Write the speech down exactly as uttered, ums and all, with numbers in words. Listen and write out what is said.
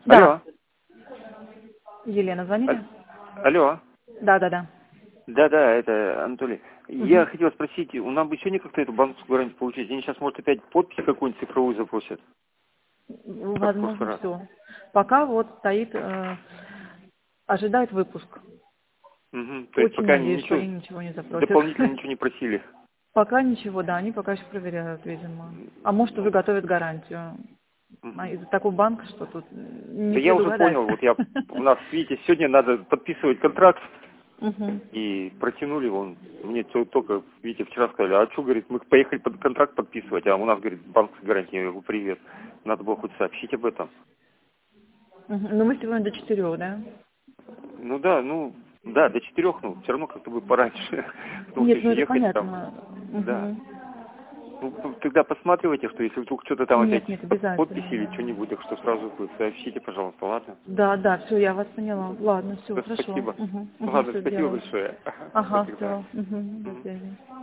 Да. Алло. Елена, звонили? А- Алло. Да, да, да. Да, да, это Анатолий. Я Угу. хотел спросить, у нас бы сегодня как-то эту банковскую гарантию получить? Они сейчас, может, опять подпись какую-нибудь цифровую запросят? Как в прошлый Возможно, раз. все. Пока вот стоит, э, ожидает выпуск. Угу. То есть Очень пока надеюсь, что ничего, они ничего не запросят. дополнительно ничего не просили? Пока ничего, да, они пока еще проверяют, видимо. А может, уже Ну, готовят гарантию. А мгм. из-за такой банк, что тут Да не я уже предугадать. понял, вот я, у нас, видите, сегодня надо подписывать контракт, Угу. и протянули он, мне то- только, видите, вчера сказали, а что, говорит, мы поехали под контракт подписывать, а у нас, говорит, банковская гарантия. Я говорю, привет, надо было хоть сообщить об этом. Угу. Ну, мы сегодня до четырех, да? Ну да, ну, да, до четырех, ну, все равно как-то бы пораньше, потому что Нет, ну еще это ехать там, понятно. да. Угу. Ну, т- тогда посматривайте, что если вдруг что-то там опять Нет, нет, под подписи или обязательно. что-нибудь, так что сразу вы сообщите, пожалуйста, ладно? Да, да, все, я вас поняла. Ладно, все, Да, хорошо. спасибо. Угу. Угу, Ладно, все спасибо сделаю. большое. До Ага, тогда. все. Угу, до Мгм. связи.